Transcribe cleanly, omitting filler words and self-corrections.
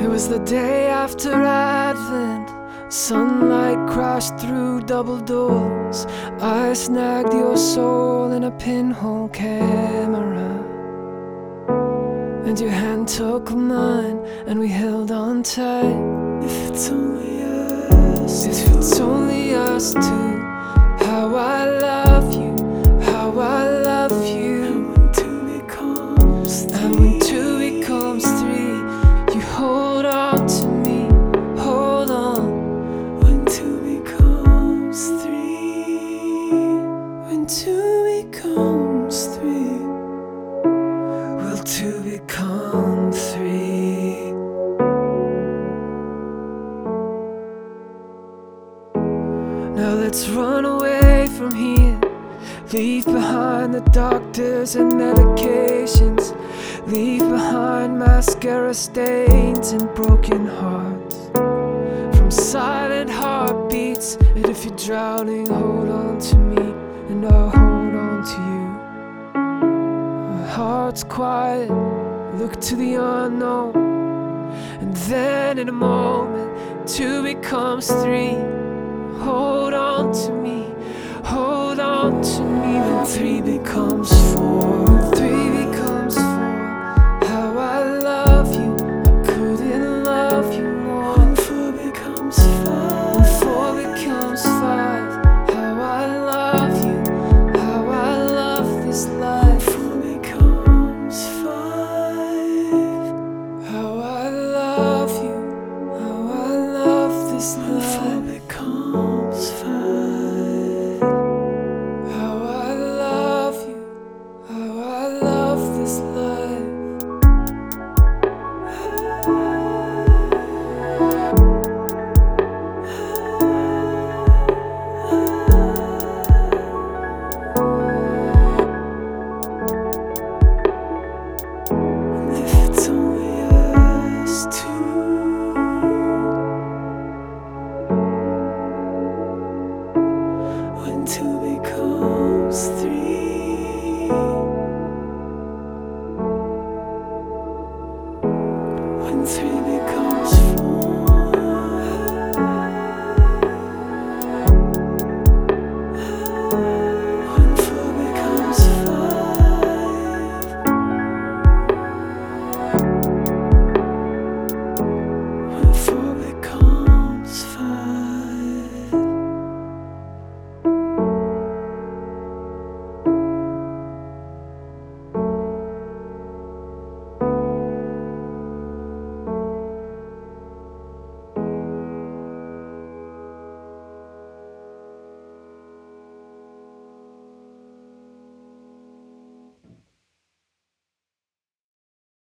It was the day after Advent. Sunlight crashed through double doors. I snagged your soul in a pinhole camera, and your hand took mine, and we held on tight. If it's only us, if it's only us two. How I love you, how I love you. And when two becomes three, and when two becomes three, you hold on to me, hold on. When two becomes three, when two becomes three, will two become three? Now let's run away from here. Leave behind the doctors and medications. Leave behind mascara stains and broken hearts from silent heartbeats. And if you're drowning, hold on to me, and I'll hold on to you. My heart's quiet, look to the unknown, and then in a moment, two becomes three. Hold on to me, hold on to me. When three becomes four, when three becomes four, how I love you, I couldn't love you more. When four becomes five, when four becomes five, how I love you, how I love this life. When four becomes five, how I love you, how I love this life. When four becomes five, how I love you, how I love this life. And if it's only us two, when two becomes three, when three becomes four.